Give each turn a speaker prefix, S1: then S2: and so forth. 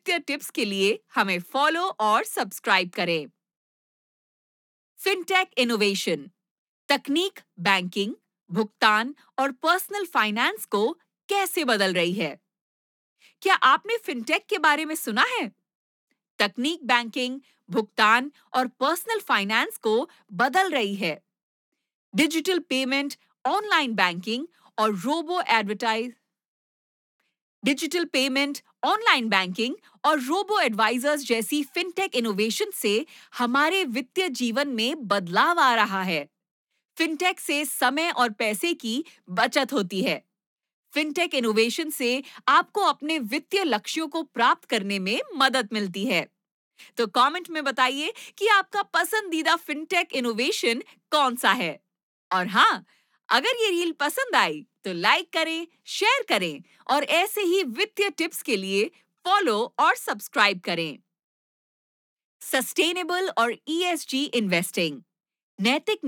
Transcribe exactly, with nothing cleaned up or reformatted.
S1: वित्तीय टिप्स के लिए हमें फॉलो और सब्सक्राइब करें। फिनटेक इनोवेशन, तकनीक बैंकिंग, भुगतान और पर्सनल फाइनेंस को कैसे बदल रही है? क्या आपने फिनटेक के बारे में सुना है? तकनीक बैंकिंग, भुगतान और पर्सनल फाइनेंस को बदल रही है। डिजिटल पेमेंट, ऑनलाइन बैंकिंग और robo advertise digital payment, online banking और रोबो एडवाइजर्स जैसी फिनटेक इनोवेशन से हमारे वित्तीय जीवन में बदलाव आ रहा है। फिनटेक से समय और पैसे की बचत होती है। फिनटेक इनोवेशन से आपको अपने वित्तीय लक्ष्यों को प्राप्त करने में मदद मिलती है। तो कमेंट में बताइए कि आपका पसंदीदा फिनटेक इनोवेशन कौन सा है। और हाँ, अगर ये रील पसंद आई तो लाइक करें, शेयर करें और ऐसे ही वित्तीय टिप्स के लिए फॉलो और सब्सक्राइब करें। सस्टेनेबल और ईएसजी इन्वेस्टिंग, नैतिक